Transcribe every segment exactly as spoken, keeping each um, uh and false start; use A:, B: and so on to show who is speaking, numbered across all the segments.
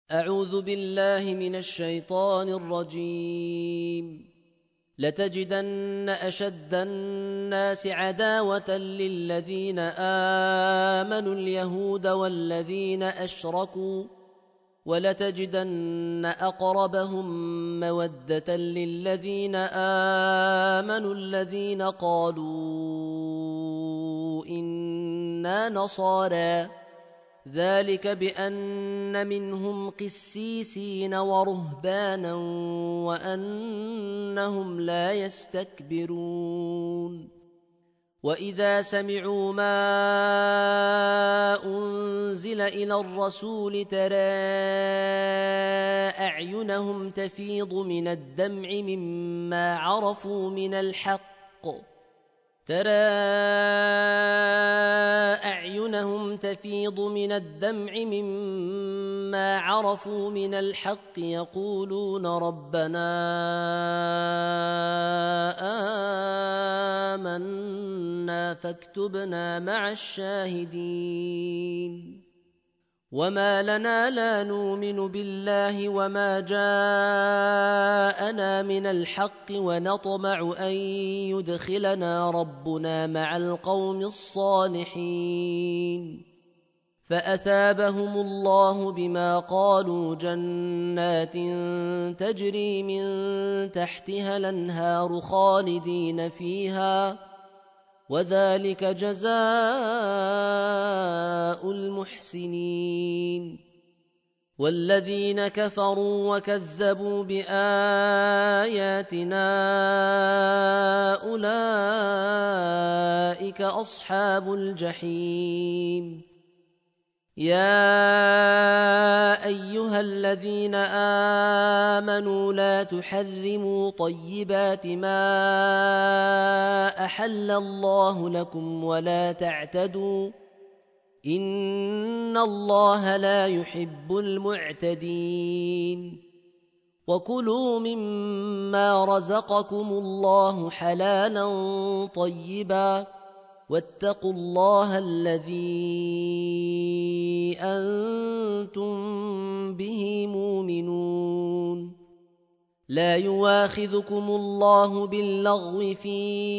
A: أعوذ بالله من الشيطان الرجيم. لتجدن أشد الناس عداوة للذين آمنوا اليهود والذين أشركوا، ولتجدن أقربهم مودة للذين آمنوا الذين قالوا إنا نصارى، ذلك بأن منهم قسيسين ورهبانا وأنهم لا يستكبرون. وإذا سمعوا ما أنزل إلى الرسول ترى أعينهم تفيض من الدمع مما عرفوا من الحق ترى أعينهم تفيض من الدمع مما عرفوا من الحق يقولون ربنا آمنا فاكتبنا مع الشاهدين. وما لنا لا نؤمن بالله وما جاءنا من الحق ونطمع أن يدخلنا ربنا مع القوم الصالحين، فأثابهم الله بما قالوا جنات تجري من تحتها الأنهار خالدين فيها، وذلك جزاء المحسنين. والذين كفروا وكذبوا بآياتنا أولئك أصحاب الجحيم. يا أيها الذين آمنوا لا تحرموا طيبات ما أحل الله لكم ولا تعتدوا، إن الله لا يحب المعتدين. وكلوا مما رزقكم الله حلالا طيبا، واتقوا الله الذي أنتم به مؤمنون. لا يواخذكم الله باللغو في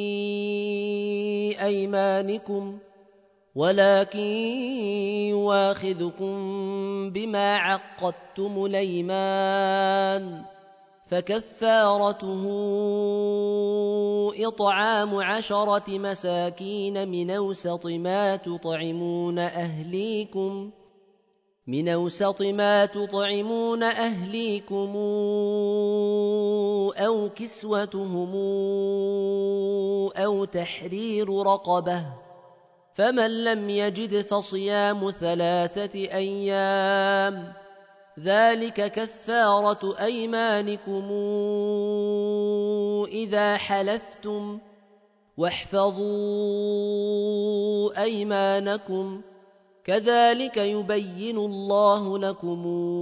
A: أيمانكم، ولكن يواخذكم بما عقدتم الأيمان، فكفارته إطعام عشرة مساكين من أوسط ما تطعمون أهليكم من أوسط ما تطعمون أهليكم أو كسوتهم أو تحرير رقبة، فمن لم يجد فصيام ثلاثة أيام، ذلك كفارة أيمانكم إذا حلفتم، واحفظوا أيمانكم، كذلك يبين الله لكم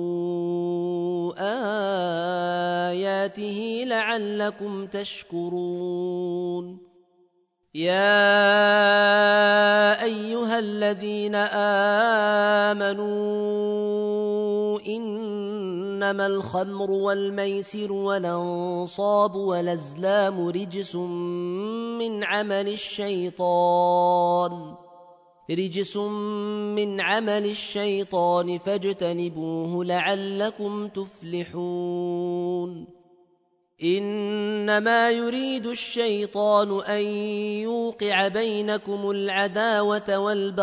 A: آياته لعلكم تشكرون. يا أيها الذين آمنوا إنما الخمر والميسر والأنصاب والأزلام رجس من عمل الشيطان رجس من عمل الشيطان فاجتنبوه لعلكم تفلحون. إنما يريد الشيطان أن يوقع بينكم العداوة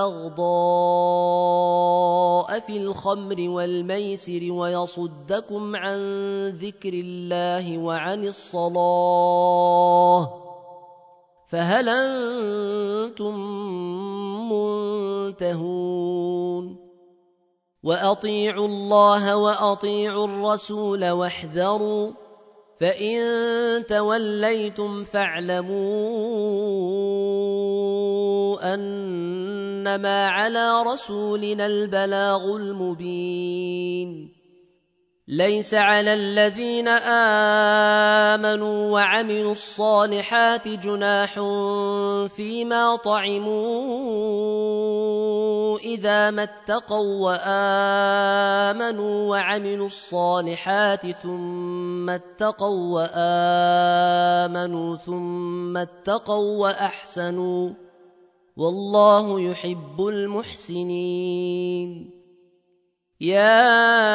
A: والبغضاء في الخمر والميسر ويصدكم عن ذكر الله وعن الصلاة، فهل أنتم منتهون؟ وأطيعوا الله وأطيعوا الرسول واحذروا، فإن توليتم فاعلموا أنما على رسولنا البلاغ المبين. ليس على الذين آمنوا وعملوا الصالحات جناح فيما طعموا إذا ما اتقوا وآمنوا وعملوا الصالحات ثم اتقوا وآمنوا ثم اتقوا وأحسنوا والله يحب المحسنين. يا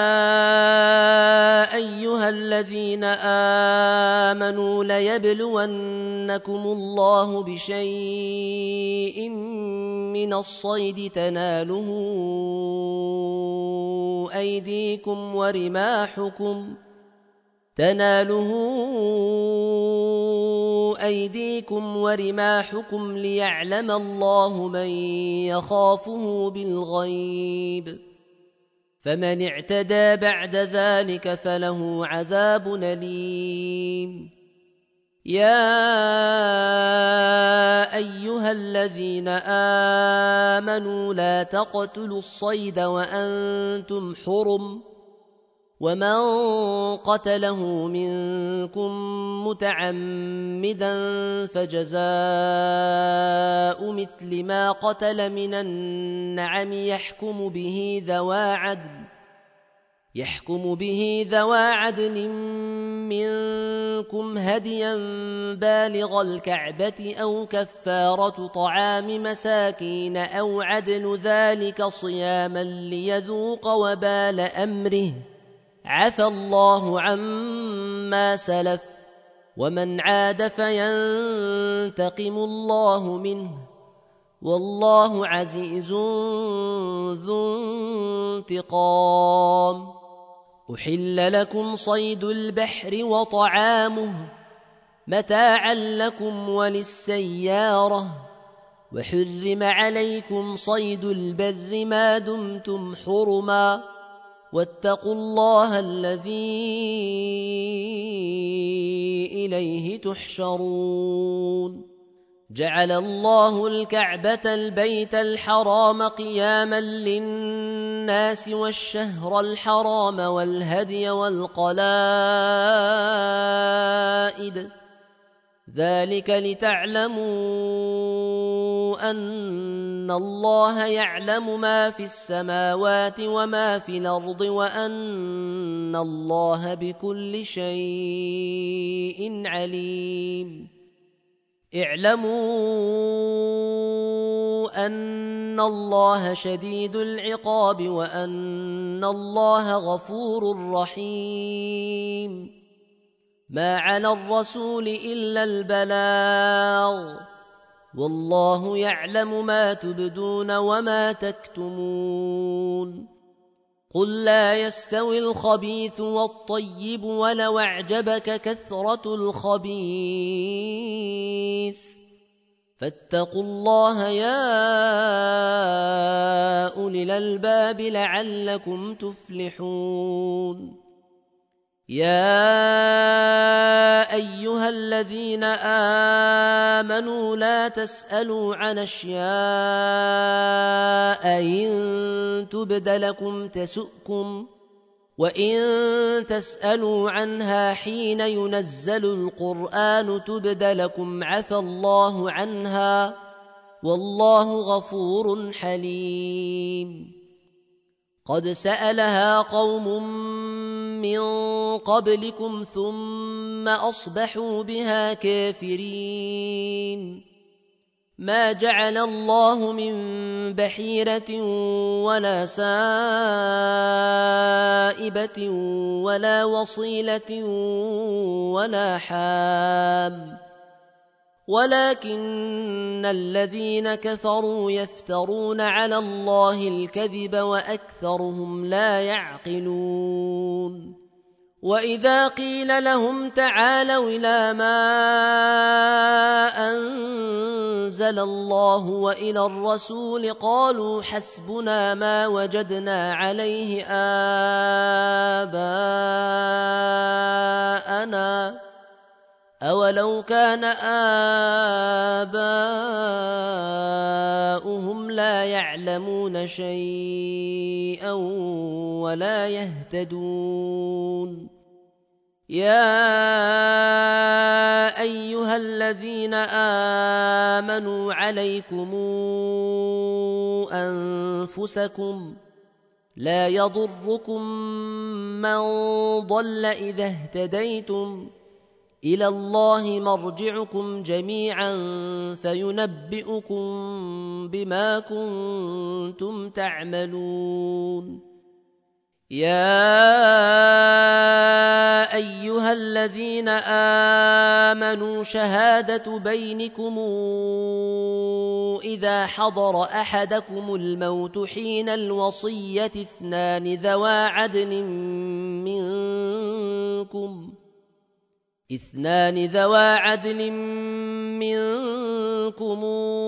A: أيها الذين آمنوا ليبلونكم الله بشيء من الصيد تناله أيديكم ورماحكم تناله أيديكم ورماحكم ليعلم الله من يخافه بالغيب، فمن اعتدى بعد ذلك فله عذاب أليم. يا أيها الذين آمنوا لا تقتلوا الصيد وأنتم حرم، ومن قتله منكم متعمدا فجزاء مثل ما قتل من النعم يحكم به ذوى عدل يحكم به ذوى عدل منكم هديا بالغ الكعبة أو كفارة طعام مساكين أو عدل ذلك صياما ليذوق وبال أمره، عفى الله عما سلف ومن عاد فينتقم الله منه والله عزيز ذو انتقام. أحل لكم صيد البحر وطعامه متاعا لكم وللسيارة، وحرم عليكم صيد البر ما دمتم حرما، واتقوا الله الذي إليه تحشرون. جعل الله الكعبة البيت الحرام قياما للناس والشهر الحرام والهدي والقلائد، ذلك لتعلموا أن الله يعلم ما في السماوات وما في الأرض وأن الله بكل شيء عليم. اعلموا أن الله شديد العقاب وأن الله غفور رحيم. ما على الرسول إلا البلاغ، والله يعلم ما تبدون وما تكتمون. قل لا يستوي الخبيث والطيب ولو أعجبك كثرة الخبيث، فاتقوا الله يا أولي الألباب لعلكم تفلحون. يا أيها الذين آمنوا لا تسألوا عن أشياء إن تبد لكم تسؤكم، وإن تسألوا عنها حين ينزل القرآن تبد لكم عفى الله عنها والله غفور حليم. قد سألها قوم من قبلكم ثم أصبحوا بها كافرين. ما جعل الله من بحيرة ولا سائبة ولا وصيلة ولا حام، ولكن الذين كفروا يفترون على الله الكذب وأكثرهم لا يعقلون. وإذا قيل لهم تعالوا إلى ما أنزل الله وإلى الرسول قالوا حسبنا ما وجدنا عليه آباءنا أولو كان آباؤهم لا يعلمون شيئا ولا يهتدون. يا أيها الذين آمنوا عليكم أنفسكم لا يضركم من ضل إذا اهتديتم إلى الله مرجعكم جميعا فينبئكم بما كنتم تعملون. يا أيها الذين آمنوا شهادة بينكم إذا حضر أحدكم الموت حين الوصية اثنان ذوى عدل منكم اثنان ذوى عدل منكم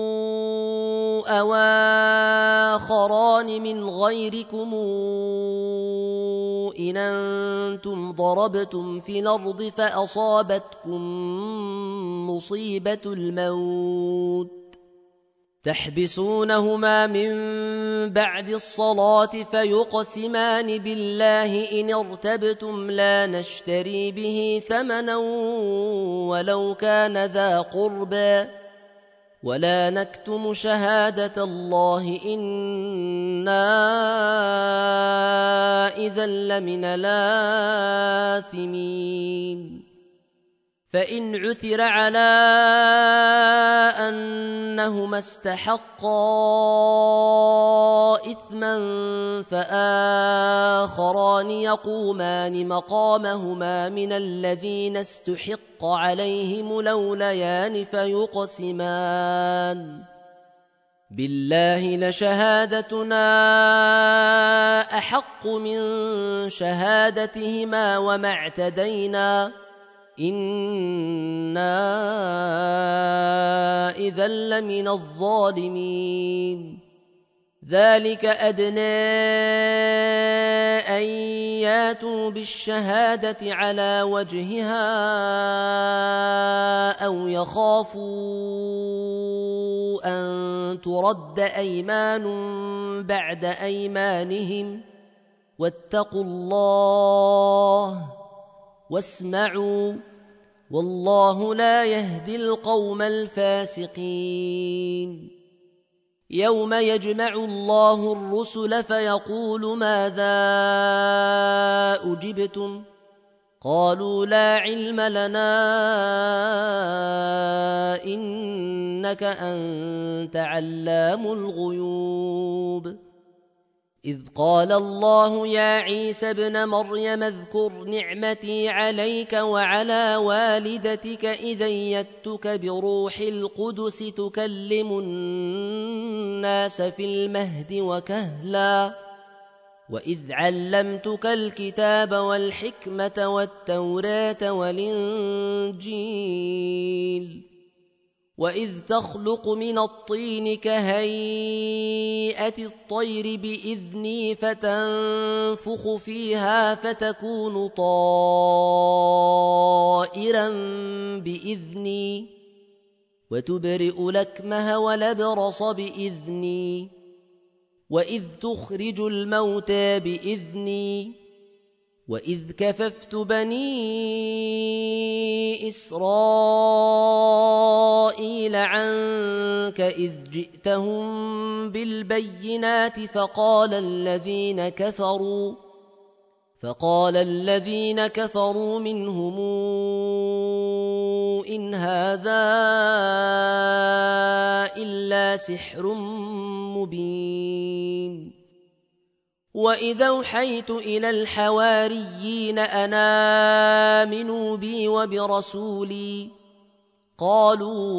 A: أو آخران من غيركم إن أنتم ضربتم في الأرض فأصابتكم مصيبة الموت تحبسونهما من بعد الصلاة فيقسمان بالله إن ارتبتم لا نشتري به ثمنا ولو كان ذا قربى ولا نكتم شهادة الله إنا إذا لمن الآثمين. فإن عثر على أنهما استحقا إثما فآخران يقومان مقامهما من الذين استحق عليهم الأوليان فيقسمان بالله لشهادتنا أحق من شهادتهما وما اعتدينا إنا إذا لمن الظالمين. ذلك أدنى أن ياتوا بالشهادة على وجهها أو يخافوا أن ترد أيمان بعد أيمانهم واتقوا الله واسمعوا والله لا يهدي القوم الفاسقين. يوم يجمع الله الرسل فيقول ماذا أجبتم قالوا لا علم لنا إنك أنت علام الغيوب. إذ قال الله يا عيسى ابن مريم اذكر نعمتي عليك وعلى والدتك إذ أيدتك بروح القدس تكلم الناس في المهد وكهلا وإذ علمتك الكتاب والحكمة والتوراة والإنجيل وإذ تخلق من الطين كهيئة الطير بإذني فتنفخ فيها فتكون طائرا بإذني وتبرئ الأكمه والأبرص بإذني وإذ تخرج الموتى بإذني وإذ كففت بني إسرائيل عنك إذ جئتهم بالبينات فقال الذين كفروا فقال الذين كفروا منهم إن هذا إلا سحر مبين. وإذا أوحيت إلى الحواريين أن آمنوا بي وبرسولي قالوا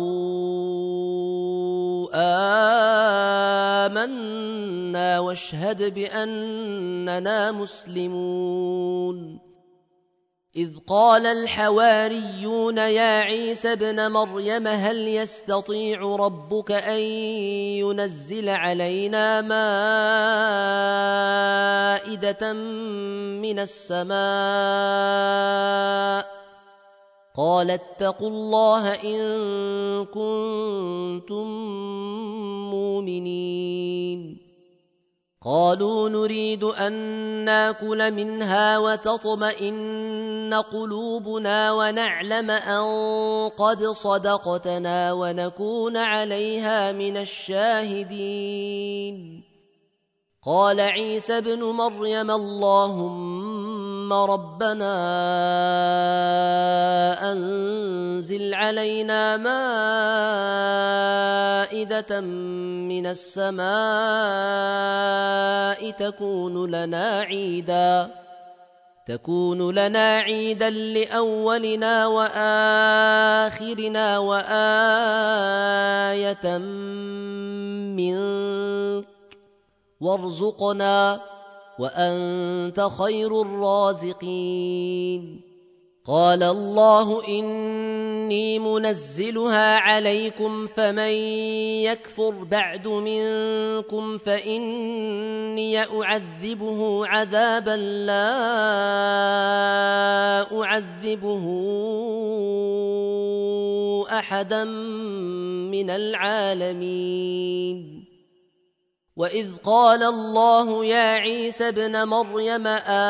A: آمنا واشهد بأننا مسلمون. إذ قال الحواريون يا عيسى ابن مريم هل يستطيع ربك أن ينزل علينا مائدة من السماء قال اتقوا الله إن كنتم مؤمنين. قالوا نريد أن ناكل منها وتطمئن قلوبنا ونعلم أن قد صدقتنا ونكون عليها من الشاهدين. قال عيسى ابن مريم اللهم ربنا أنزل علينا مائدة من السماء تكون لنا عيدا تكون لنا عيدا لأولنا وآخرنا وآية منك وارزقنا وأنت خير الرازقين. قال الله إني منزلها عليكم فمن يكفر بعد منكم فإني أعذبه عذابا لا أعذبه أحدا من العالمين. وإذ قال الله يا عيسى ابن مريم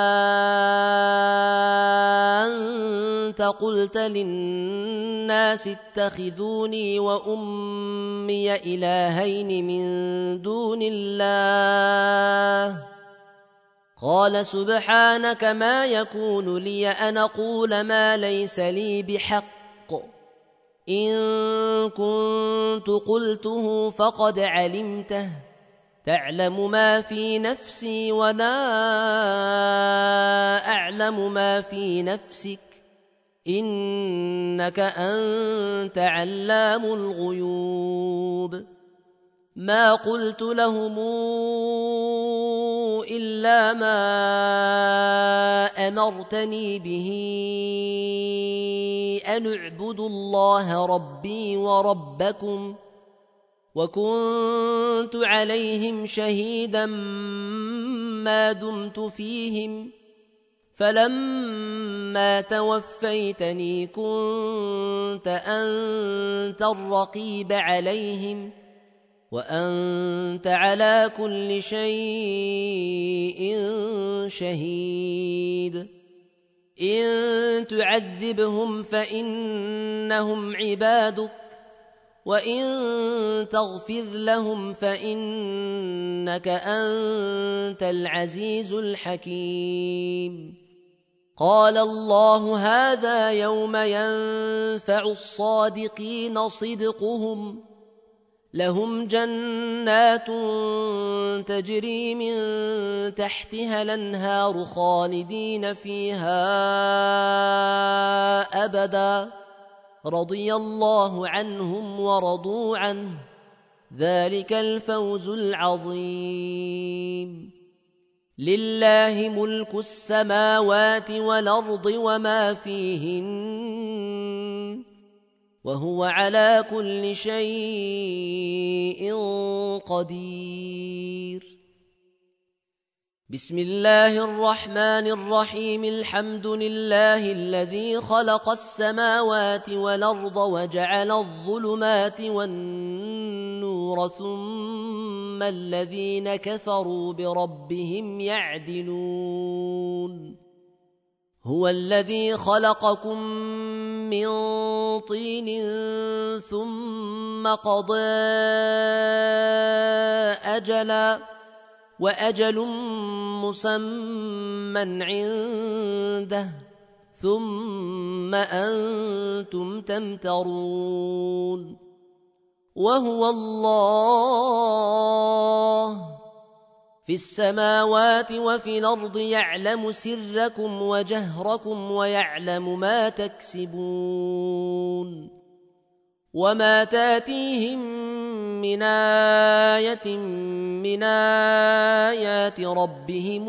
A: أنت قلت للناس اتخذوني وأمي إلهين من دون الله قال سبحانك ما يكون لي أن أقول ما ليس لي بحق إن كنت قلته فقد علمته تعلم ما في نفسي ولا أعلم ما في نفسك إنك أنت علام الغيوب. ما قلت لهم إلا ما أمرتني به أن اعبدوا الله ربي وربكم وكنت عليهم شهيدا ما دمت فيهم فلما توفيتني كنت أنت الرقيب عليهم وأنت على كل شيء شهيد. إن تعذبهم فإنهم عبادك وإن تغفر لهم فإنك أنت العزيز الحكيم. قال الله هذا يوم ينفع الصادقين صدقهم لهم جنات تجري من تحتها الأنهار خالدين فيها أبدا رضي الله عنهم ورضوا عنه ذلك الفوز العظيم. لله ملك السماوات والأرض وما فيهن وهو على كل شيء قدير. بسم الله الرحمن الرحيم. الحمد لله الذي خلق السماوات والأرض وجعل الظلمات والنور ثم الذين كفروا بربهم يعدلون. هو الذي خلقكم من طين ثم قضى أجلا وأجل مسمى عنده ثم أنتم تمترون. وهو الله في السماوات وفي الأرض يعلم سركم وجهركم ويعلم ما تكسبون. وما تاتيهم من آية من آيات ربهم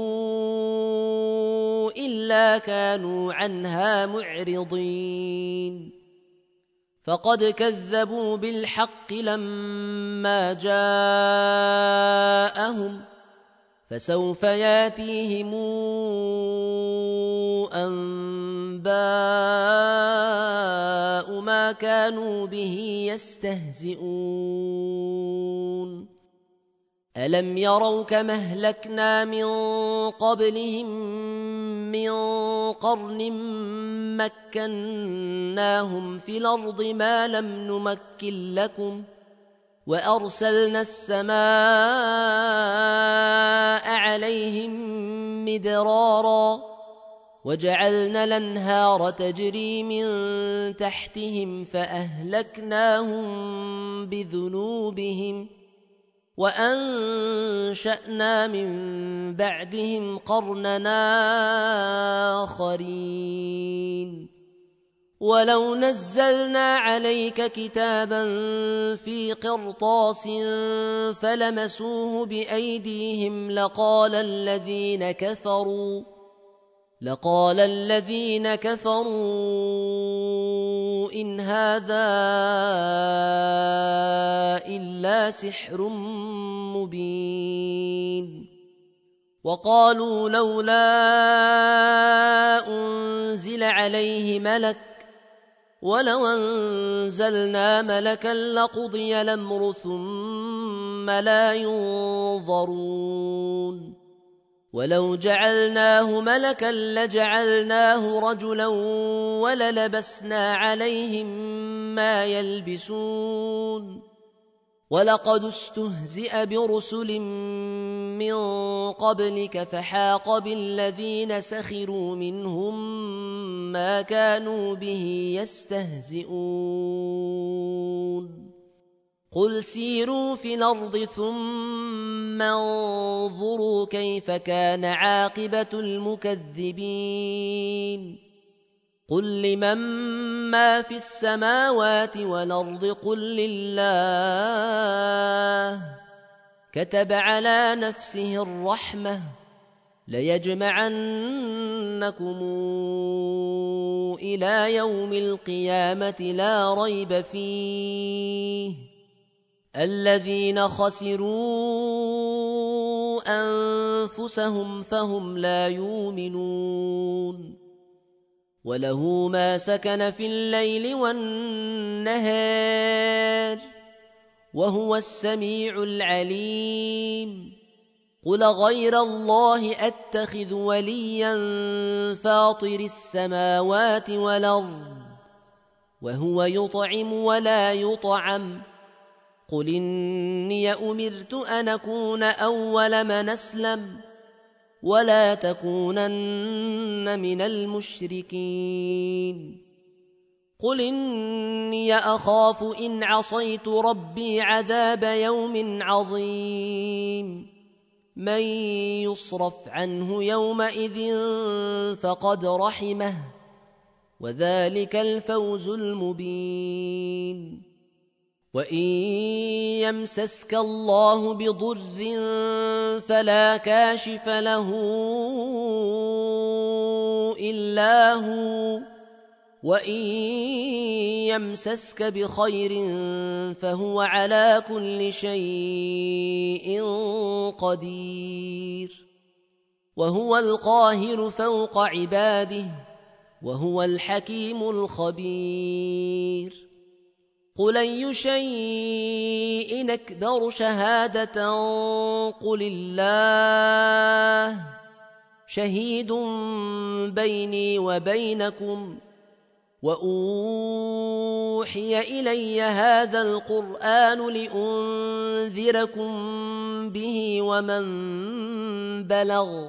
A: إلا كانوا عنها معرضين. فقد كذبوا بالحق لما جاءهم فسوف ياتيهم أنباء ما كانوا به يستهزئون. ألم يروا كما أهلكنا من قبلهم من قرن مكناهم في الأرض ما لم نمكن لكم وأرسلنا السماء عليهم مدرارا وجعلنا الأنهار تجري من تحتهم فأهلكناهم بذنوبهم وأنشأنا من بعدهم قرننا آخرين ولو نزلنا عليك كتابا في قرطاس فلمسوه بأيديهم لقال الذين كفروا لقال الذين كفروا إن هذا إلا سحر مبين وقالوا لولا أنزل عليه ملك ولو أنزلنا ملكا لقضي الأمر ثم لا ينظرون ولو جعلناه ملكا لجعلناه رجلا وللبسنا عليهم ما يلبسون ولقد استهزئ برسل من قبلك فحاق بالذين سخروا منهم ما كانوا به يستهزئون قل سيروا في الأرض ثم انظروا كيف كان عاقبة المكذبين قل لمن ما في السماوات والأرض قل لله كتب على نفسه الرحمة ليجمعنكم إلى يوم القيامة لا ريب فيه الذين خسروا أنفسهم فهم لا يؤمنون وله ما سكن في الليل والنهار وهو السميع العليم قل غير الله أتخذ وليا فاطر السماوات والأرض وهو يطعم ولا يطعم قل إني أمرت أن أكون أول من أسلم ولا تكونن من المشركين قل إني أخاف إن عصيت ربي عذاب يوم عظيم من يصرف عنه يومئذ فقد رحمه وذلك الفوز المبين وإن يمسسك الله بضر فلا كاشف له إلا هو وإن يمسسك بخير فهو على كل شيء قدير وهو القاهر فوق عباده وهو الحكيم الخبير قل أي شيء أكبر شهادة قل الله شهيد بيني وبينكم وأوحي إلي هذا القرآن لأنذركم به ومن بلغ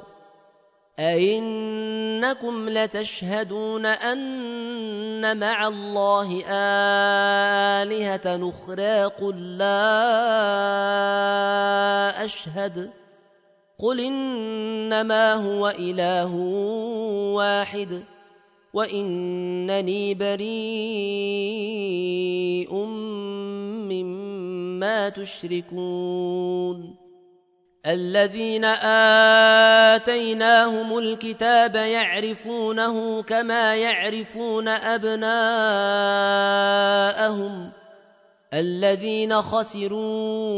A: أئنكم لتشهدون أن مع الله آلهة أخرى قل لا أشهد قل إنما هو إله واحد وإنني بريء مما تشركون الذين آتيناهم الكتاب يعرفونه كما يعرفون أبناءهم الذين خسروا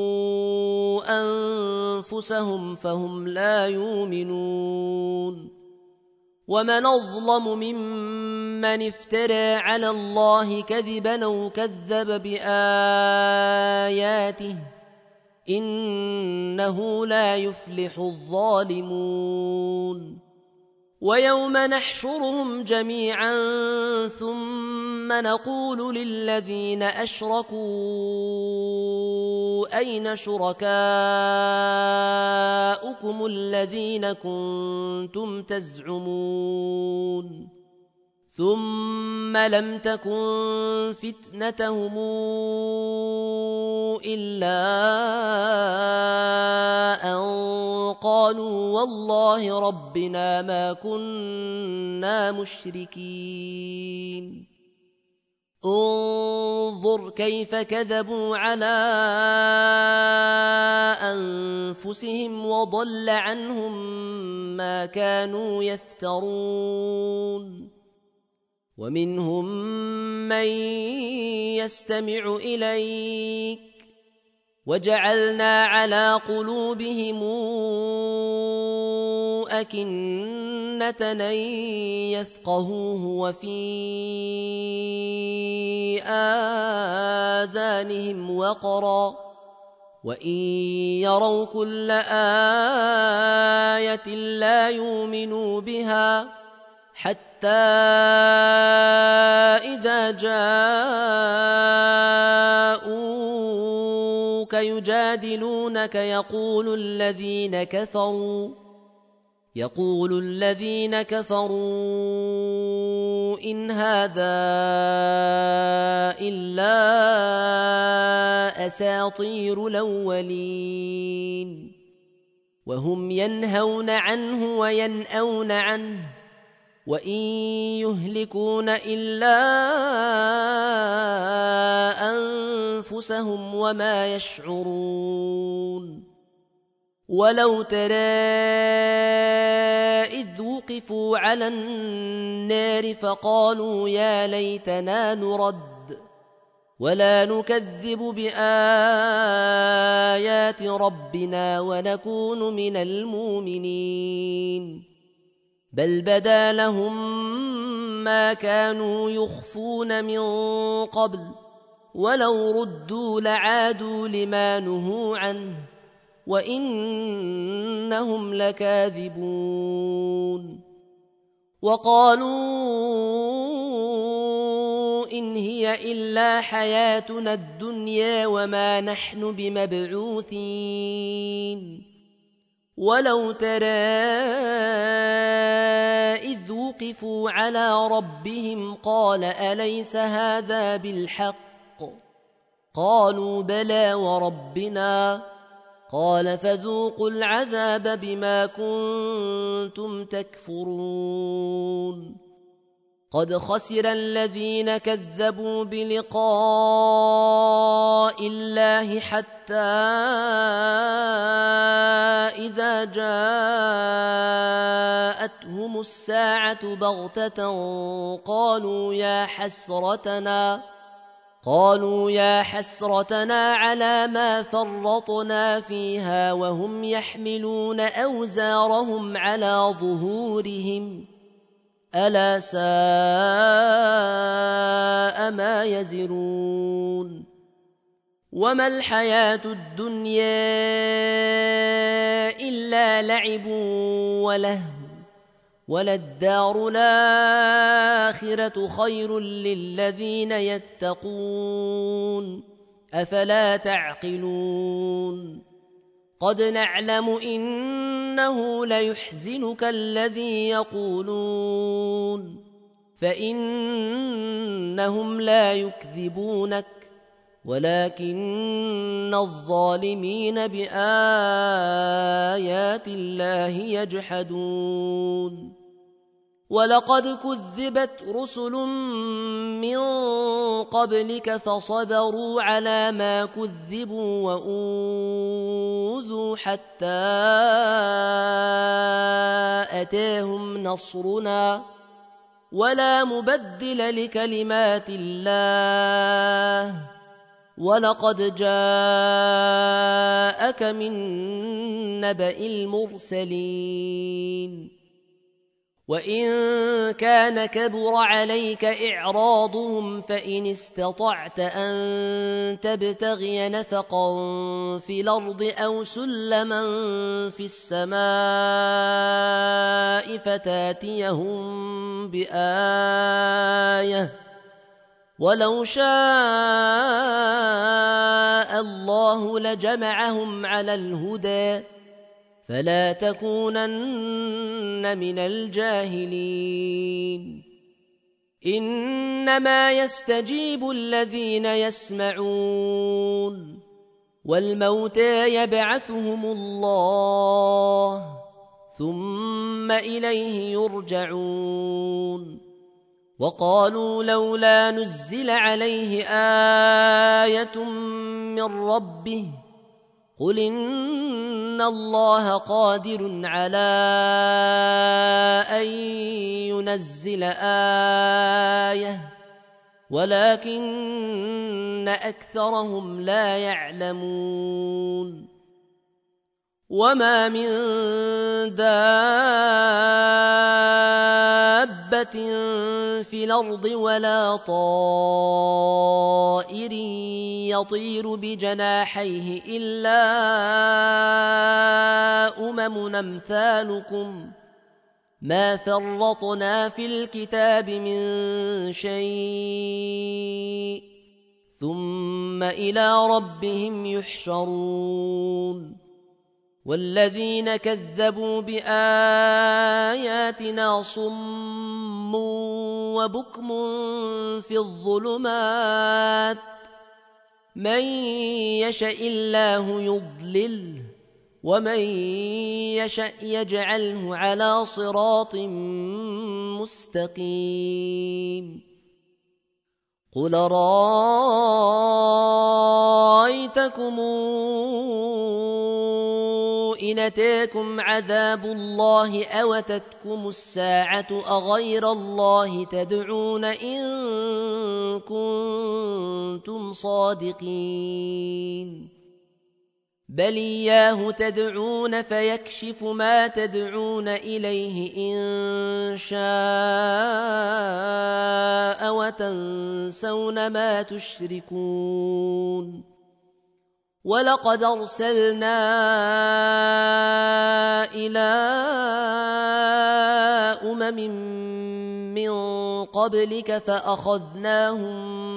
A: أنفسهم فهم لا يؤمنون ومن أظلم ممن افترى على الله كذبا أو كذب بآياته إنه لا يفلح الظالمون ويوم نحشرهم جميعا ثم نقول للذين أشركوا أين شركاؤكم الذين كنتم تزعمون ثم لم تكن فتنتهم إلا أن قالوا والله ربنا ما كنا مشركين انظر كيف كذبوا على أنفسهم وضل عنهم ما كانوا يفترون ومنهم من يستمع إليك وجعلنا على قلوبهم أكنة أن يفقهوه وفي آذانهم وقرا وإن يروا كل آية لا يؤمنوا بها حتى إذا جاءوك يجادلونك يقول الذين كفروا يقول الذين كفروا إن هذا إلا أساطير الأولين وهم ينهون عنه وينأون عنه وإن يهلكون إلا أنفسهم وما يشعرون ولو ترى إذ وقفوا على النار فقالوا يا ليتنا نرد ولا نكذب بآيات ربنا ونكون من المؤمنين بل بدا لهم ما كانوا يخفون من قبل ولو ردوا لعادوا لما نهوا عنه وإنهم لكاذبون وقالوا إن هي إلا حياتنا الدنيا وما نحن بمبعوثين ولو ترى إذ وقفوا على ربهم قال أليس هذا بالحق قالوا بلى وربنا قال فذوقوا العذاب بما كنتم تكفرون قد خسر الذين كذبوا بلقاء الله حتى إذا جاءتهم الساعة بغتة قالوا يا حسرتنا قالوا يا حسرتنا على ما فرطنا فيها وهم يحملون أوزارهم على ظهورهم ألا ساء ما يزرون وما الحياة الدنيا إلا لعب ولهو وللدار الآخرة خير للذين يتقون أفلا تعقلون قد نعلم إنه ليحزنك الذي يقولون فإنهم لا يكذبونك ولكن الظالمين بآيات الله يجحدون ولقد كذبت رسل من قبلك فصبروا على ما كذبوا وأوذوا حتى أتاهم نصرنا ولا مبدل لكلمات الله ولقد جاءك من نبأ المرسلين وإن كان كبر عليك إعراضهم فإن استطعت أن تبتغي نفقا في الأرض أو سلما في السماء فتاتيهم بآية ولو شاء الله لجمعهم على الهدى فلا تكونن من الجاهلين إنما يستجيب الذين يسمعون والموتى يبعثهم الله ثم إليه يرجعون وقالوا لولا نزل عليه آية من ربه قل إن الله قادر على أن ينزل آية ولكن أكثرهم لا يعلمون وما من دابة في الأرض ولا طائر يطير بجناحيه إلا أمم أمثالكم ما فرطنا في الكتاب من شيء ثم إلى ربهم يحشرون والذين كذبوا بآياتنا صم وبكم في الظلمات من يشاء الله يضلله ومن يشاء يجعله على صراط مستقيم قل رأيتكم إن أتاكم عذاب الله أو أتتكم الساعة أغير الله تدعون إن كنتم صادقين بل إياه تدعون فيكشف ما تدعون إليه إن شاء وتنسون ما تشركون ولقد أرسلنا إلى أمم من قبلك فأخذناهم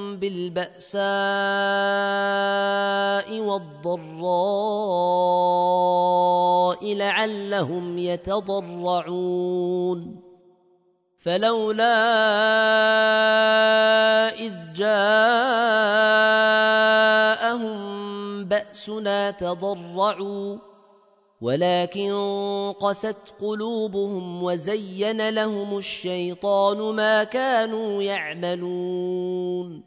A: بالبأساء والضراء لعلهم يتضرعون فلولا إذ جاءهم بأسنا تضرعوا ولكن قست قلوبهم وزين لهم الشيطان ما كانوا يعملون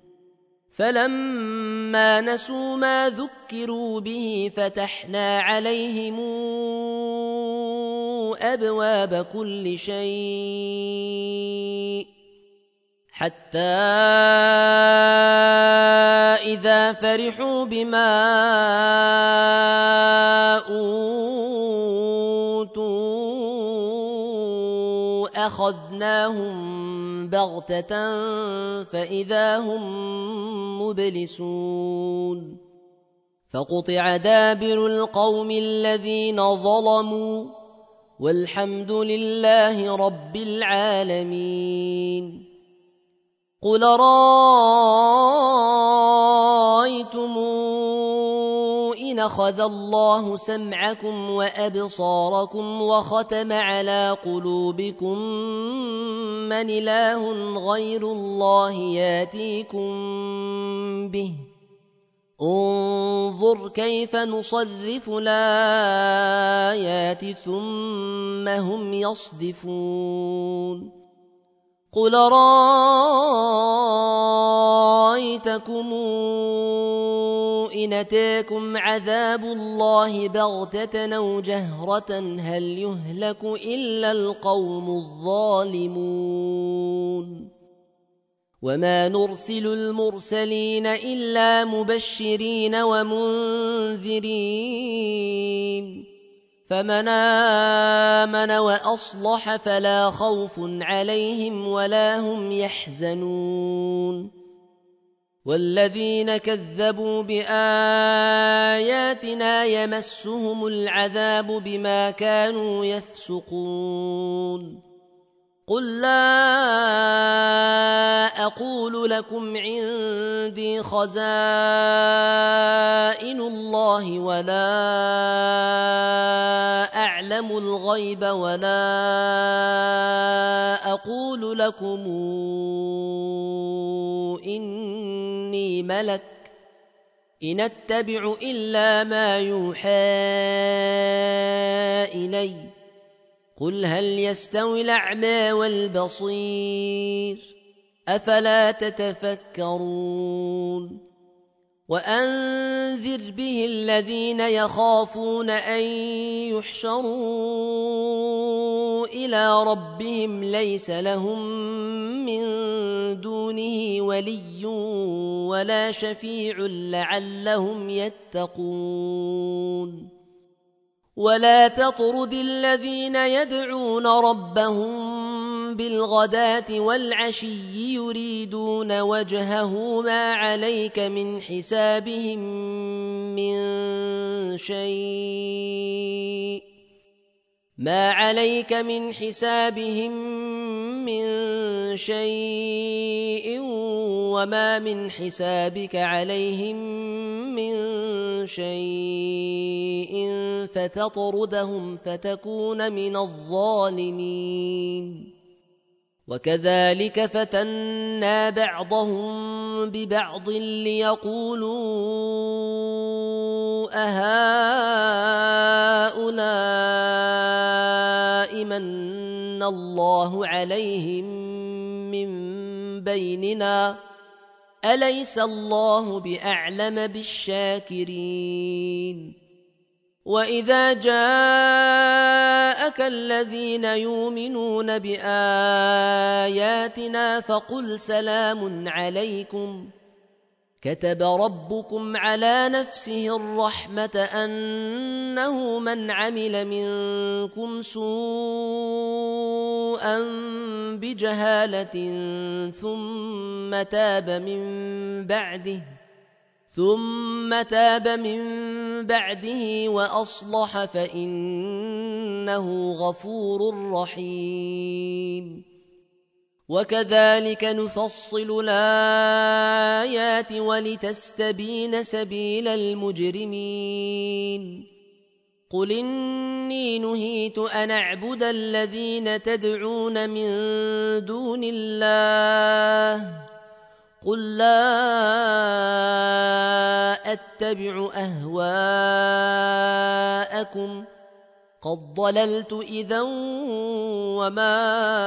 A: فلما نسوا ما ذكروا به فتحنا عليهم أبواب كل شيء حتى إذا فرحوا بما أوتوا أخذناهم بغتة فإذا هم مبلسون فقطع دابر القوم الذين ظلموا والحمد لله رب العالمين قل رأيتم إن أخذ الله سمعكم وأبصاركم وختم على قلوبكم من إله غير الله ياتيكم به انظر كيف نصرف الآيات ثم هم يصدفون قل رأيتكم إن أتاكم عذاب الله بغتة أو جهرة هل يهلك إلا القوم الظالمون وما نرسل المرسلين إلا مبشرين ومنذرين فمن آمن وأصلح فلا خوف عليهم ولا هم يحزنون والذين كذبوا بآياتنا يمسهم العذاب بما كانوا يفسقون قل لا أقول لكم عندي خزائن الله ولا أعلم الغيب ولا أقول لكم إني ملك إن أتبع إلا ما يوحى إلي قل هل يستوي الأعمى والبصير أفلا تتفكرون وأنذر به الذين يخافون أن يحشروا إلى ربهم ليس لهم من دونه ولي ولا شفيع لعلهم يتقون ولا تطرد الذين يدعون ربهم بالغداة والعشي يريدون وجهه ما عليك من حسابهم من شيء ما عليك من حسابهم من شيء وما من حسابك عليهم من شيء فتطردهم فتكون من الظالمين وكذلك فتنا بعضهم ببعض ليقولوا أهؤلاء من الله عليهم من بيننا أليس الله بأعلم بالشاكرين وإذا جاءك الذين يؤمنون بآياتنا فقل سلام عليكم كتب ربكم على نفسه الرحمة أنه من عمل منكم سوءا بجهالة ثم تاب من بعده ثم تاب من بعده وأصلح فإنه غفور رحيم وكذلك نفصل الآيات ولتستبين سبيل المجرمين قل إني نهيت أن أعبد الذين تدعون من دون الله قل لا أتبع أهواءكم قد ضللت إذا وما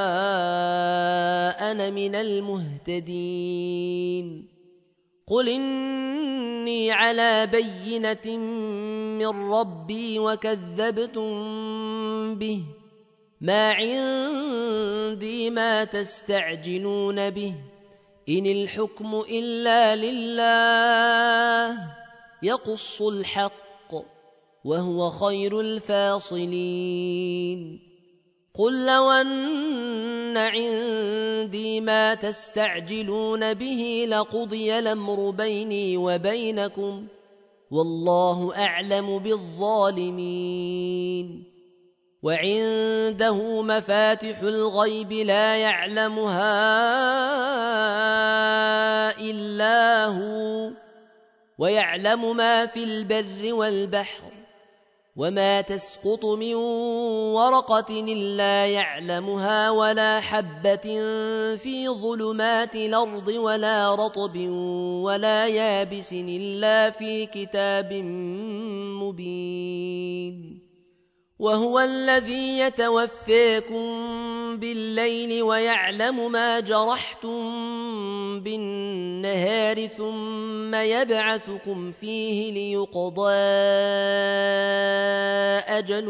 A: أنا من المهتدين قل إني على بينة من ربي وكذبتم به ما عندي ما تستعجلون به إن الحكم إلا لله يقص الحق وهو خير الفاصلين قل لو أن عندي ما تستعجلون به لقضي الأمر بيني وبينكم والله أعلم بالظالمين وعنده مفاتح الغيب لا يعلمها إلا هو ويعلم ما في البر والبحر وما تسقط من ورقة إلا يعلمها ولا حبة في ظلمات الأرض ولا رطب ولا يابس إلا في كتاب مبين وهو الذي يتوفاكم بالليل ويعلم ما جرحتم بالنهار ثم يبعثكم فيه ليقضى أجل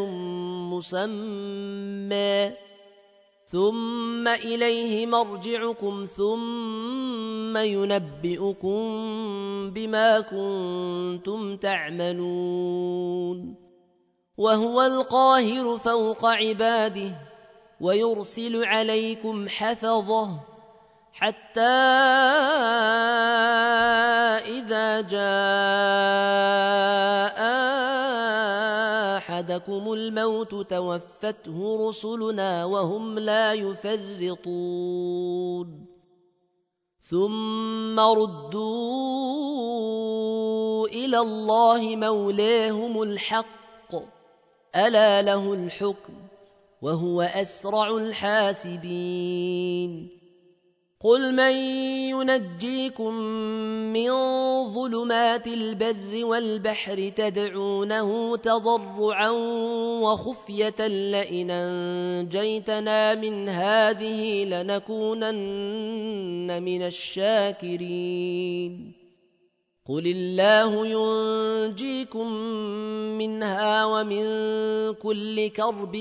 A: مسمى ثم إليه مرجعكم ثم ينبئكم بما كنتم تعملون وهو القاهر فوق عباده ويرسل عليكم حفظه حتى إذا جاء أحدكم الموت توفته رسلنا وهم لا يفرطون ثم ردوا إلى الله مولاهم الحق ألا له الحكم وهو أسرع الحاسبين قل من ينجيكم من ظلمات البر والبحر تدعونه تضرعا وخفية لئن أنجيتنا من هذه لنكونن من الشاكرين قل الله ينجيكم منها ومن كل كرب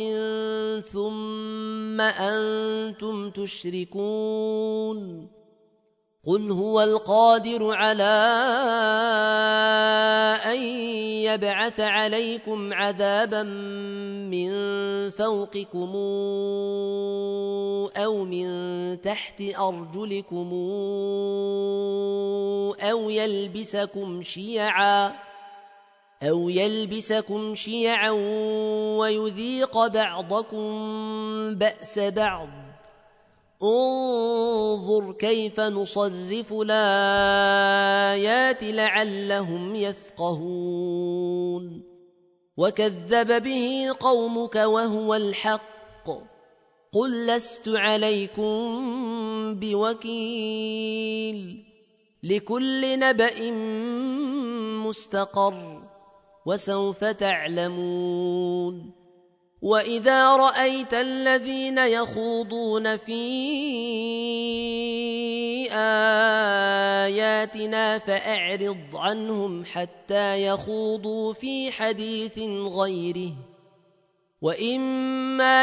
A: ثم أنتم تشركون قل هو القادر على أن يبعث عليكم عذابا من فوقكم أو من تحت أرجلكم أو يلبسكم شيعا أو يلبسكم شيعا ويذيق بعضكم بأس بعض انظر كيف نصرف الآيات لعلهم يفقهون وكذب به قومك وهو الحق قل لست عليكم بوكيل لكل نبأ مستقر وسوف تعلمون وإذا رأيت الذين يخوضون في آياتنا فأعرض عنهم حتى يخوضوا في حديث غيره وإما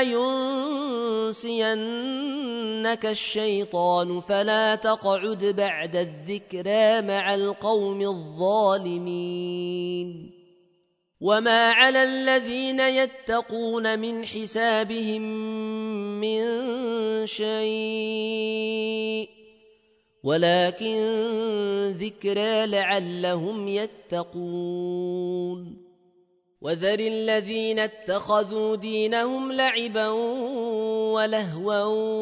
A: ينسينك الشيطان فلا تقعد بعد الذكرى مع القوم الظالمين وما على الذين يتقون من حسابهم من شيء ولكن ذكرى لعلهم يتقون وذر الذين اتخذوا دينهم لعبا ولهوا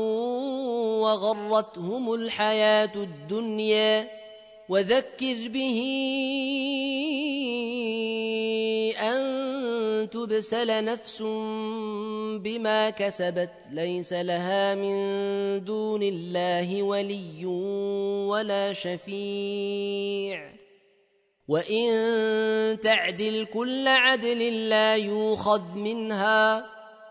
A: وغرتهم الحياة الدنيا وذكر به أن تبسل نفس بما كسبت ليس لها من دون الله ولي ولا شفيع وإن تعدل كل عدل لا يؤخذ منها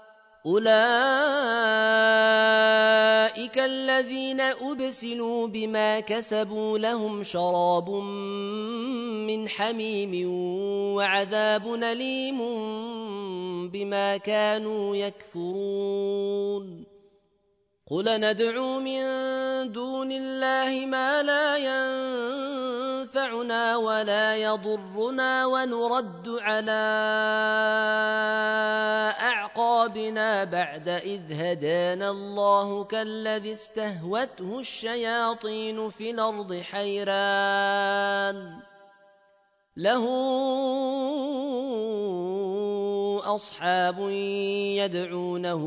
A: أولئك الذين أبسلوا بما كسبوا لهم شراب من حميم وعذاب أليم بما كانوا يكفرون قل ندعو من دون الله ما لا ينفعنا ولا يضرنا ونرد على أعقابنا بعد إذ هدانا الله كالذي استهوته الشياطين في الأرض حيران له أصحاب يدعونه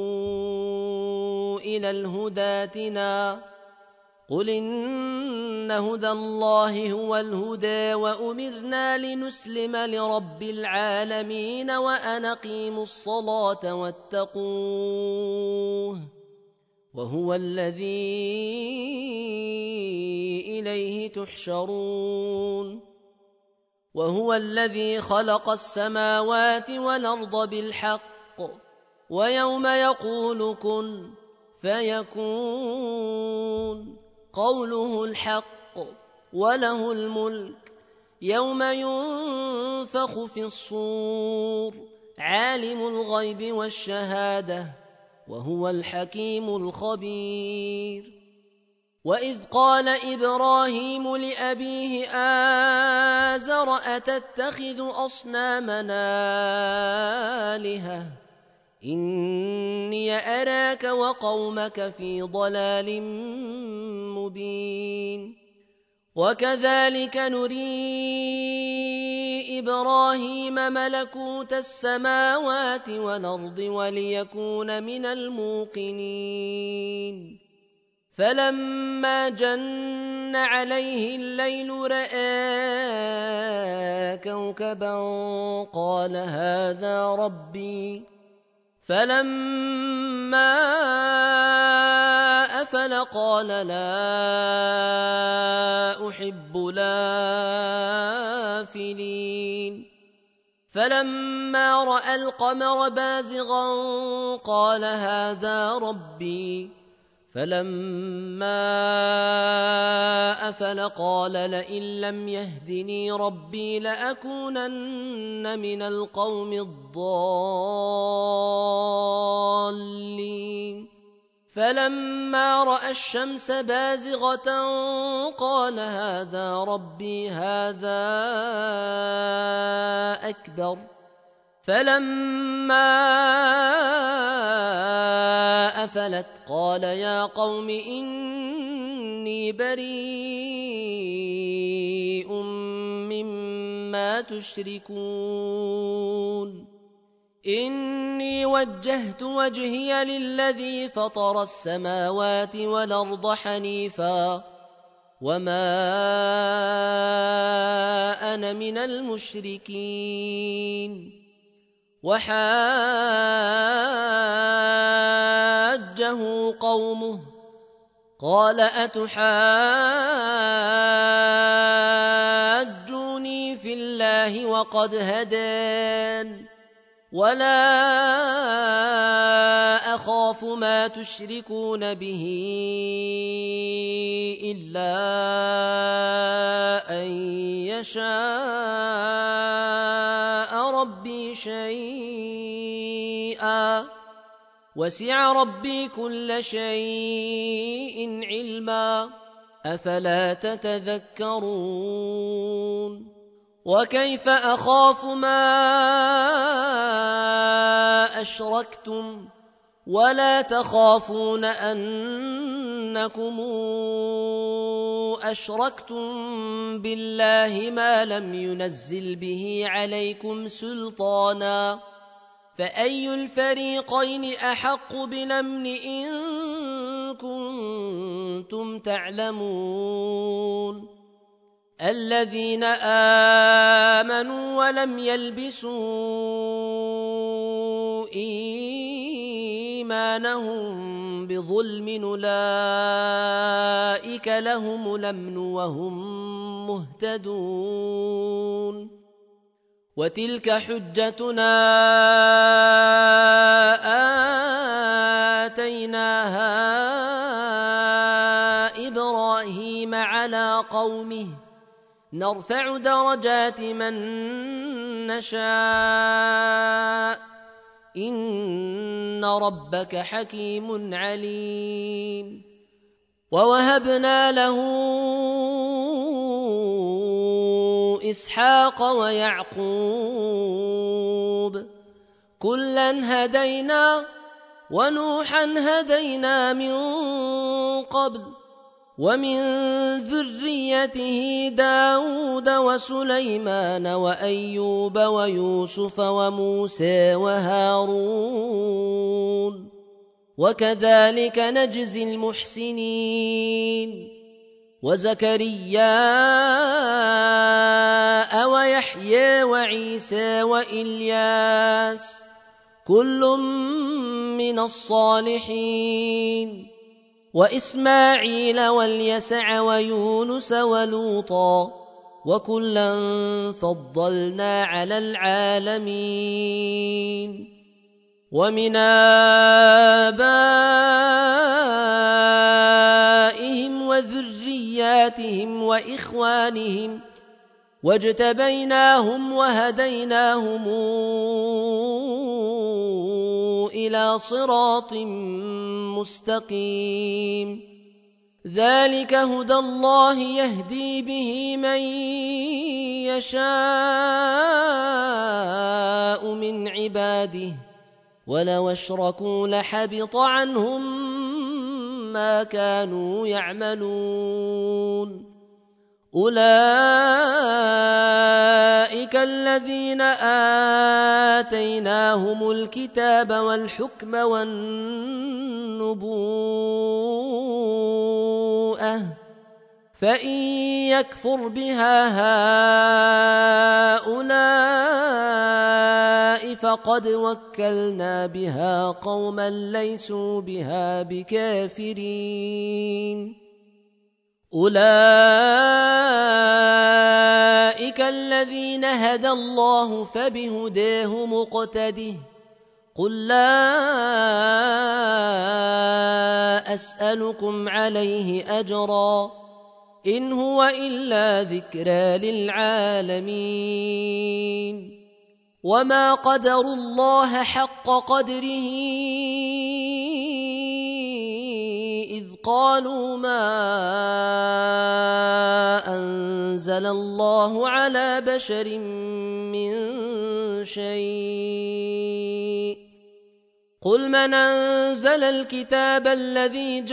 A: إلى الهدى ائتنا قل إن هدى الله هو الهدى وأمرنا لنسلم لرب العالمين وأن أقيموا الصلاة واتقوه وهو الذي إليه تحشرون وهو الذي خلق السماوات والأرض بالحق ويوم يقول كن فيكون قوله الحق وله الملك يوم ينفخ في الصور عالم الغيب والشهادة وهو الحكيم الخبير وإذ قال إبراهيم لأبيه آزر أتتخذ أصنامنا آلهة إني أراك وقومك في ضلال مبين وكذلك نري إبراهيم ملكوت السماوات والأرض وليكون من الموقنين فلما جن عليه الليل رأى كوكبا قال هذا ربي فلما أفل قال لا أحب الآفلين فلما رأى القمر بازغا قال هذا ربي فلما أفل قال لئن لم يهدني ربي لأكونن من القوم الضالين فلما رأى الشمس بازغة قال هذا ربي هذا أكبر فلما أفلت قال يا قوم إني بريء مما تشركون إني وجهت وجهي للذي فطر السماوات والأرض حنيفا وما أنا من المشركين وحاجه قومه قال أتحاجوني في الله وقد هدان ولا أخاف ما تشركون به إلا أن يشاء ربي شيئا وسع ربي كل شيء علما أفلا تتذكرون وكيف أخاف ما أشركتم ولا تخافون أنكم أشركتم بالله ما لم ينزل به عليكم سلطانا فأي الفريقين أحق بالأمن إن كنتم تعلمون الذين آمنوا ولم يلبسوا إيمانهم بظلم أولئك لهم الأمن وهم مهتدون وتلك حجتنا آتيناها إبراهيم على قومه نرفع درجات من نشاء إن ربك حكيم عليم ووهبنا له إسحاق ويعقوب كلا هدينا ونوحا هدينا من قبل ومن ذريته داود وسليمان وأيوب ويوسف وموسى وهارون وكذلك نجزي المحسنين وزكريا ويحيى وعيسى وإلياس كل من الصالحين وإسماعيل واليسع ويونس ولوطا وكلا فضلنا على العالمين ومن آبائهم وذرياتهم وإخوانهم واجتبيناهم وهديناهم إلى صراط مستقيم ذلك هدى الله يهدي به من يشاء من عباده ولو اشركوا لحبط عنهم ما كانوا يعملون أولئك الذين آتيناهم الكتاب والحكم والنبوءة فإن يكفر بها هؤلاء فقد وكلنا بها قوما ليسوا بها بكافرين أولئك الذين هدى الله فبهداه مقتده قل لا أسألكم عليه أجرا إن هو إلا ذكرى للعالمين وما قدروا الله حق قدره إذ قالوا ما أنزل الله على بشر من شيء قل من أنزل الكتاب الذي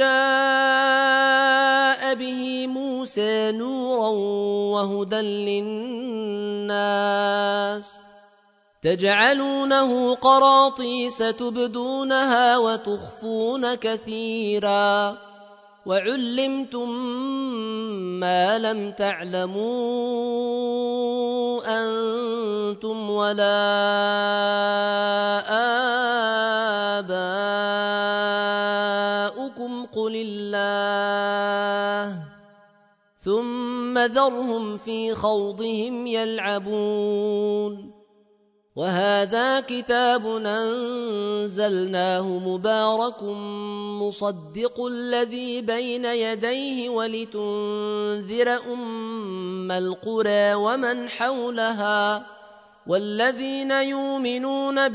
A: جاء به موسى نورا وهدى للناس تجعلونه قراطيس تبدونها وتخفون كثيرا وعلمتم ما لم تعلموا أنتم ولا آباؤكم قل الله ثم ذرهم في خوضهم يلعبون وهذا كتاب أنزلناه مبارك مصدق الذي بين يديه ولتنذر أم القرى ومن حولها والذين يؤمنون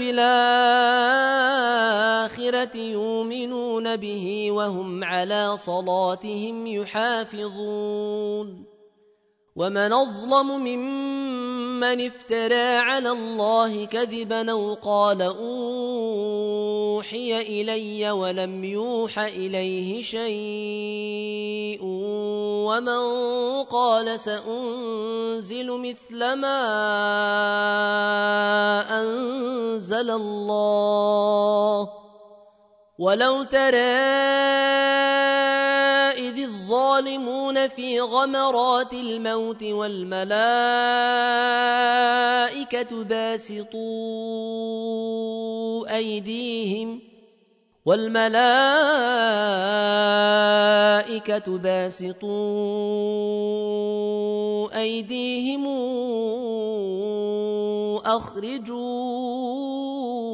A: بالآخرة يؤمنون به وهم على صلاتهم يحافظون ومن أظلم ممن افترى على الله كذبا أو قال أوحي إلي ولم يوح إليه شيء ومن قال سأنزل مثل ما أنزل الله ولو ترى إذ الظالمون في غمرات الموت والملائكة باسطوا أيديهم والملائكة باسطوا أيديهم أخرجوا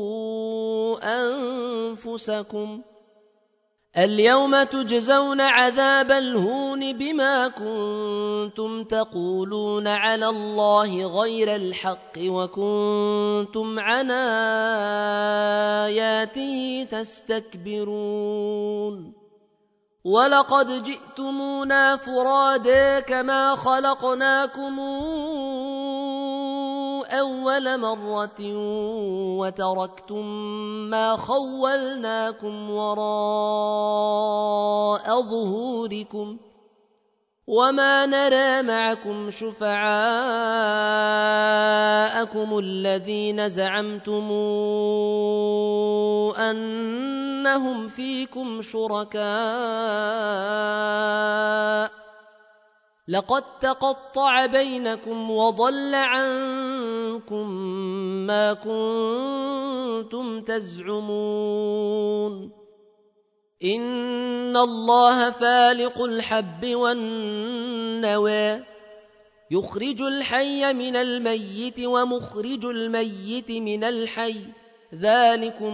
A: أنفسكم اليوم تجزون عذاب الهون بما كنتم تقولون على الله غير الحق وكنتم عن آياته تستكبرون ولقد جئتمونا فرادا كما خلقناكم أول مرة وتركتم ما خولناكم وراء ظهوركم وما نرى معكم شفعاءكم الذين زعمتم أنهم فيكم شركاء لقد تقطع بينكم وضل عنكم ما كنتم تزعمون إن الله فالق الحب والنوى يخرج الحي من الميت ومخرج الميت من الحي ذلكم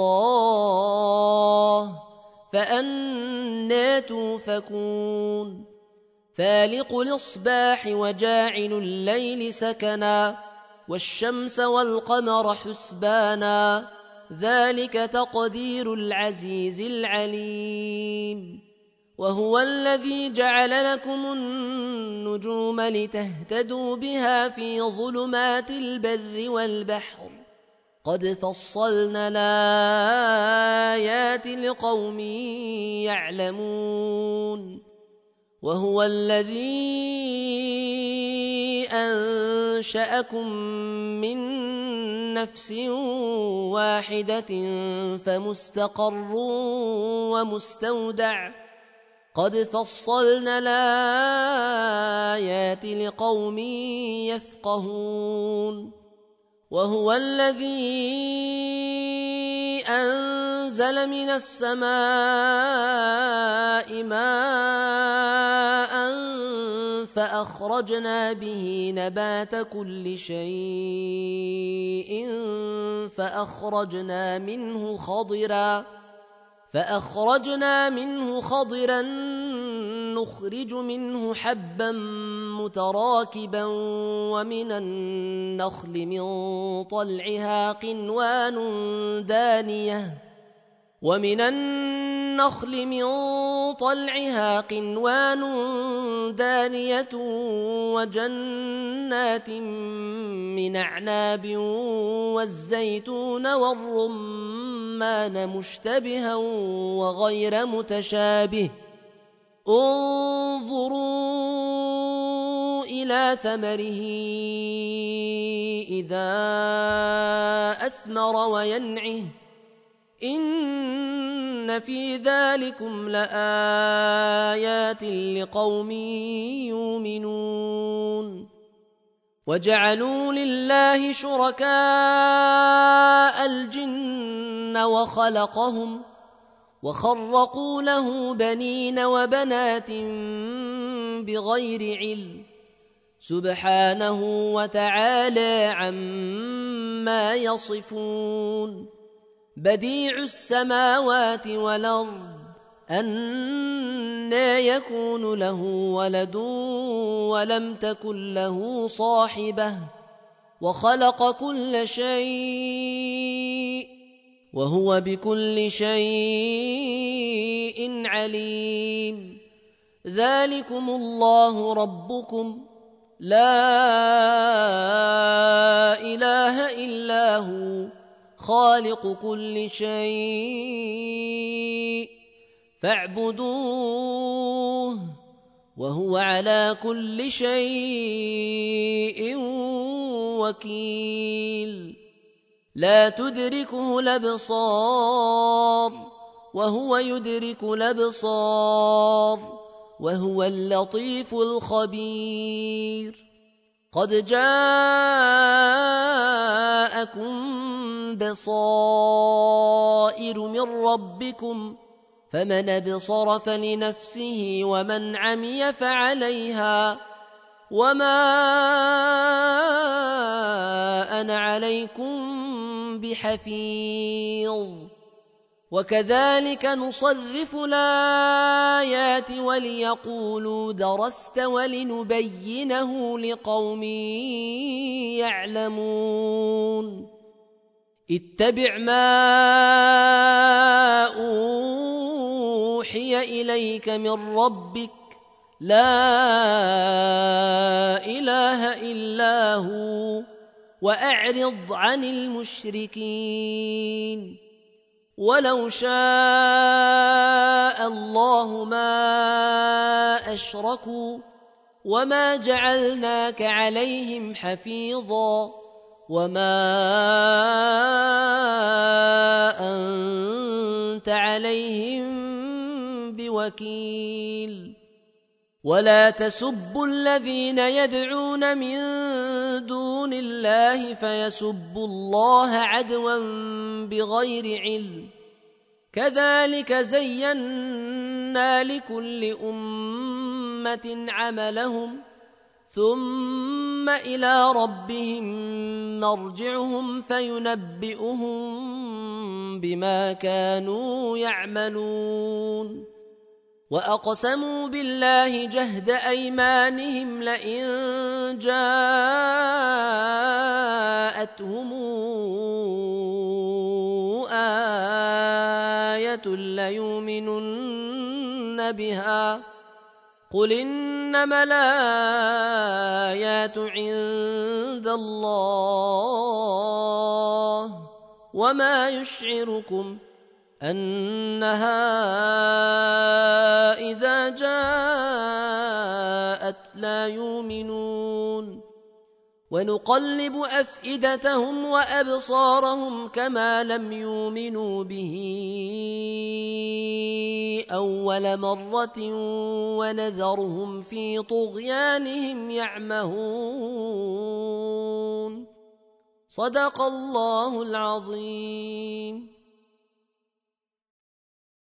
A: الله فأنى توفكون فالق الإصباح وجاعل الليل سكنا والشمس والقمر حسبانا ذلك تقدير العزيز العليم وهو الذي جعل لكم النجوم لتهتدوا بها في ظلمات البر والبحر قد فصلنا الآيات لقوم يعلمون وهو الذي أنشأكم من نفس واحدة فمستقر ومستودع قد فصلنا الآيات لقوم يفقهون وهو الذي أنزل من السماء ماء فأخرجنا به نبات كل شيء فأخرجنا منه خضرا فأخرجنا منه خضرا نخرج منه حبا متراكبا ومن النخل من طلعها قنوان دانية ومن النخل من طلعها قنوان دانية وجنات من أعناب والزيتون والرمان مشتبها وغير متشابه انظروا إلى ثمره إذا أثمر وينعه إن في ذلكم لآيات لقوم يؤمنون وجعلوا لله شركاء الجن وخلقهم وخرقوا له بنين وبنات بغير علم سبحانه وتعالى عما يصفون بديع السماوات والأرض أنى يكون له ولد ولم تكن له صاحبة وخلق كل شيء وهو بكل شيء عليم ذلكم الله ربكم لا إله إلا هو خالق كل شيء فاعبدوه وهو على كل شيء وكيل لا تدركه الأبصار وهو يدرك الأبصار وهو اللطيف الخبير قد جاءكم بصائر من ربكم فمن أبصر فلنفسه ومن عمي فعليها وما أنا عليكم بحفيظ وكذلك نصرف الآيات وليقولوا درست ولنبينه لقوم يعلمون اتبع ما أوحي إليك من ربك لا إله إلا هو وأعرض عن المشركين ولو شاء الله ما أشركوا وما جعلناك عليهم حفيظا وما أنت عليهم بوكيل ولا تسبوا الذين يدعون من دون الله فيسبوا الله عدوا بغير علم كذلك زينا لكل أمة عملهم ثم إلى ربهم مرجعهم فينبئهم بما كانوا يعملون وأقسموا بالله جهد أيمانهم لئن جاءتهم آية ليؤمنن بها قل إنما الآيات عند الله وما يشعركم أنها إذا جاءت لا يؤمنون ونقلب أفئدتهم وأبصارهم كما لم يؤمنوا به أول مرة ونذرهم في طغيانهم يعمهون صدق الله العظيم.